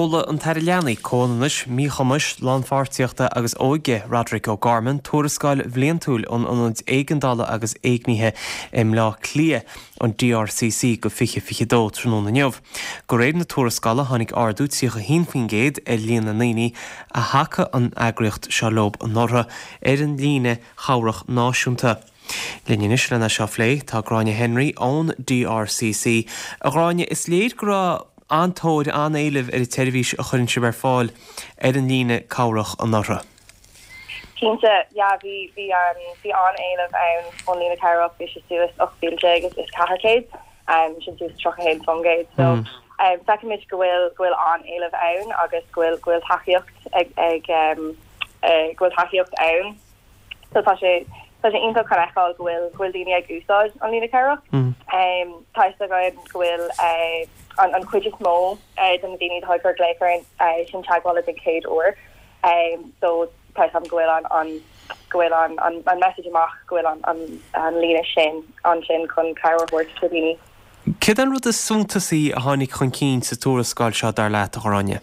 Dóla an Tairleanaí cónanis, míchamas, lánfartíochta agus óige Roderick O'Gorman, tuarascáil bhliantúil an éigeandála agus éignithe lá clia an DRCC go fiche dó tróna neamh. Go réad na tuarascála tháinig ardú tíocha hín géad líana naoine a hacha an agriocht se lob an northa an líne chabhrach náisiúnta. Linneis lena seo phlé tá Gráinne Henry ón DRCC. A Gráinne is léad go antóid an éileh ar televís a chuinn si bar fáil an líne chabhrach an northa. Cínte, bhí an éileh an lína chabhrach bhí sé suas 8 is cathcéid, sin suas trochahéad fungéid. So, second go bhfuil an éileh ann agus bhfuil taíocht ag bhfuil taíocht ann. So tá sé inta caneáil bhfuil daine ag úsáid an lína chabhrach. Táis a bhfuil an cuid is mó den na daine thugur léifar sin teagháil ag céad uair. So táis am gohfuil an message amach gohfuil an lína sin chun chabhrach sa daine. Cid an rud is suntasaí a tháinig chun cín sa tuarascáil seo dar leat a Gráinne?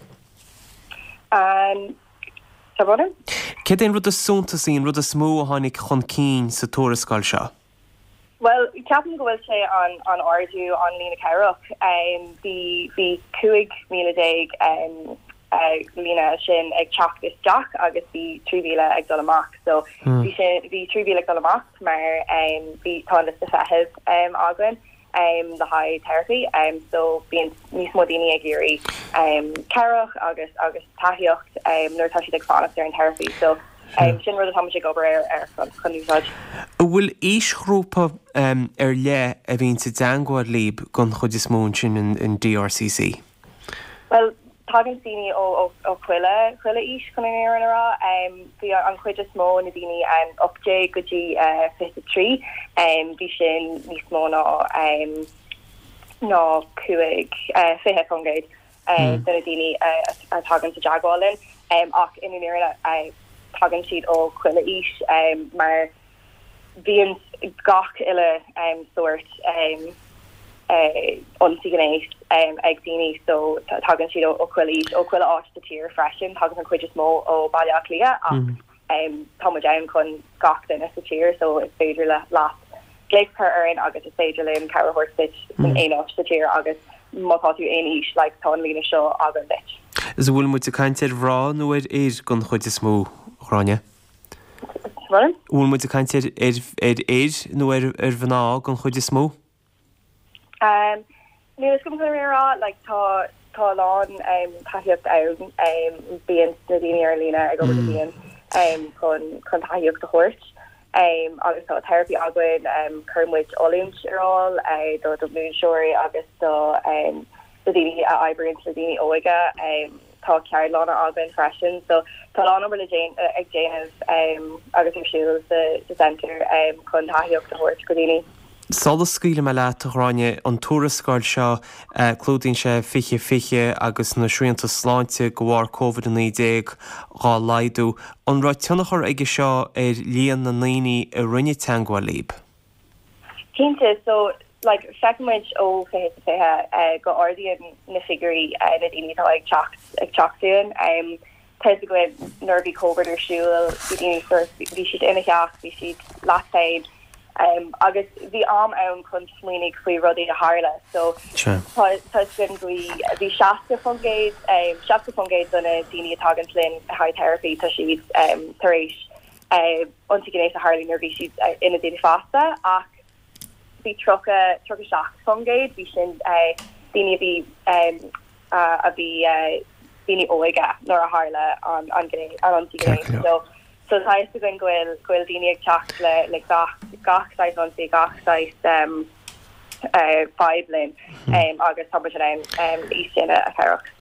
Cid an rud is suntasaí an rud is smó a tháinig chun cín sa tuarascáil seo? Well, ceapan go bhfuil sé an ardú an lína chabhrach. Bhí 5,000 lína sin ag teachtas Jack agus bhí 3,000 ag dul amach. So bhí 3,000 ag dul amach mar bhí tálas sa feitheamh agan the high therapy. So bhíon níos mó daine ag iarraí chabhrach agus taíocht nuair tá siad ag fánach ar an therapy. So sin rud atá sé gobar ar chun úsáid. Bhfuil ísgrúpa ar le a bhíonn sa deangáil líb gon chud is mó sin in DRCC? Well, tágann daoine ó chuile ís chun ar an rá. Bhí an chuid is mó na daoine an 8 go dtí 53. Bhí sin níos mó ná 5 fungéid den na daoine a tágann sa deagháilin. Ach in éire tagan siad ó chuile ís mar bhíon gach ile sort onsignéis ag daoine, so tagan siad ó chuile ís ó chuile áit de tír freisin, tagan an chuid is mó ó bailach lia ach tá down chun gach den sa tír, so is féidir le las gléicpur arin agus is féidir le chabhrach horstitch in áit de tír agus mátá tú aon ís le tá an lína seo agan bit. Is bhfuil mu a caiintear rá nuair gon chuid is mó Gráinne? Bhfuil mu a caiintear nó ar bhaná gon chuid is mó? Nu is gom rá tá lán taíocht ann bíon na daine ar lína ag go bhíon chun taíocht a chóirt. Agus tá therapy aguain chummuid olúint aráil do blún seoirí agus do daine a eibríonn sa daine óige tá ceir lána aguain freisin, so tá lána bhfuil ag déanamh agus ar siúil sa centre chun taíocht a chóirt go daine. Solas scaoile me leat a Gráinne an tuarascáil seo clúdaíonn sé fiche agus na sríanta sláinte go bhfar COVID-19 gá laidú. An rá tionachar ige seo ar líon na naoine a rinne teangáil líb? Cínte, so feicimiid ó fithe go ordaíonn na figurí na daoine tá ag teachtaíonn. Teis go nuair bhí COVID ar siúil, bhí siad ina cheach, bhí siad laspaid. Agus bhí am ann chun smuoinnig faoi rudaí a hála, so tá sin bhí 60 fungéid donna daoine atágan linn a high therapy tá siad tar éis onsignéis a hálín ar bhí siad ina daoine fásta ach bhí trocha 6 fungéid bhí sin daoine bhí a bhí daoine óige nóair a hála an onsignéis. So táis go gohfuil daoine ag teach le gach sais onsaí gach sais 5 linn agus tá sin ís sin a chabhrach.